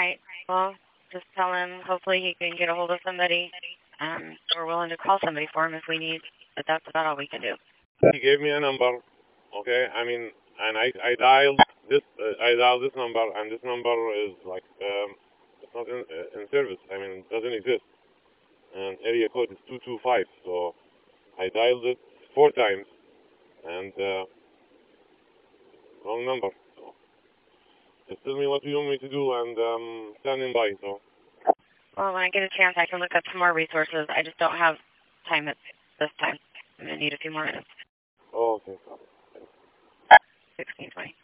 right. Well, just tell him hopefully he can get a hold of somebody. We're willing to call somebody for him if we need, but that's about all we can do. He gave me a number, okay? I mean, and I dialed this number, and this number is like, it's not in service. I mean, it doesn't exist. And area code is 225, so I dialed it 4 times, and wrong number. So just tell me what you want me to do, and standing by, so. Well, when I get a chance, I can look up some more resources. I just don't have time at this time. I'm going to need a few more minutes. Oh, okay. 16:20.